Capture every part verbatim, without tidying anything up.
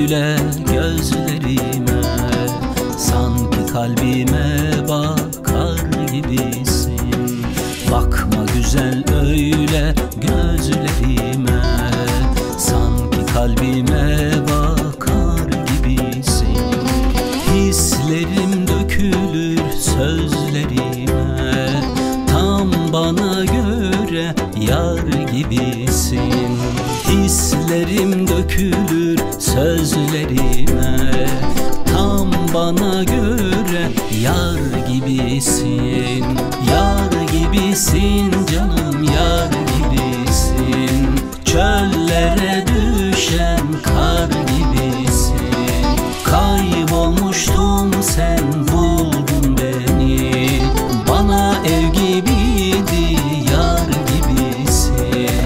öyle gözlerime, sanki kalbime bakar gibisin. Bakma güzel öyle gözlerime, sanki kalbime bakar gibisin. Hislerim dökülür sözlerime, tam bana göre yar gibisin. Hislerim dökülür sözlerime, tam bana göre yar gibisin. Yar gibisin canım, yar gibisin. Çöllere düşen kar gibisin. Kaybolmuştum, sen buldun beni. Bana ev gibiydi, yar gibisin.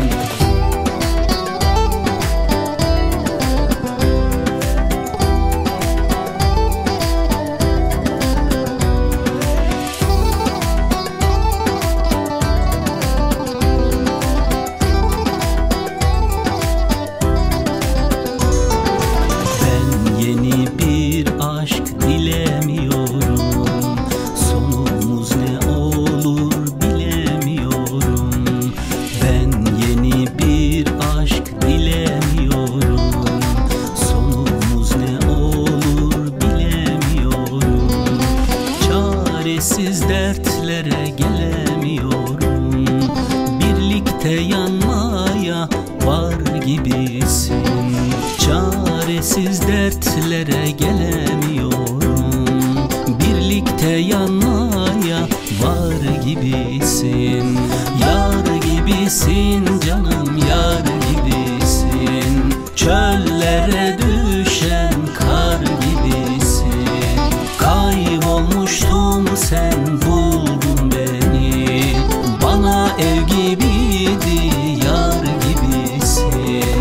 Sonumuz ne olur bilemiyorum. Ben yeni bir aşk dilemiyorum. Sonumuz ne olur bilemiyorum. Çaresiz dertlere gelemiyorum. Birlikte yanmaya var gibisin. Çaresiz dertlere gelemiyorum. Birlikte yanmaya var gibisin. Yar gibisin canım, yar gibisin. Çöllere düşen kar gibisin. Kaybolmuştum, sen buldun beni. Bana ev gibiydi, yar gibisin.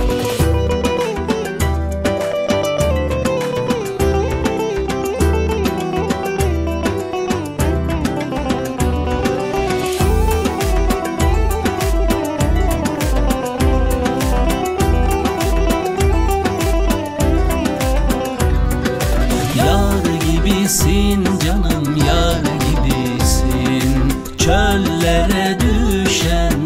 Gibisin canım, yar gibisin. Çöllere düşen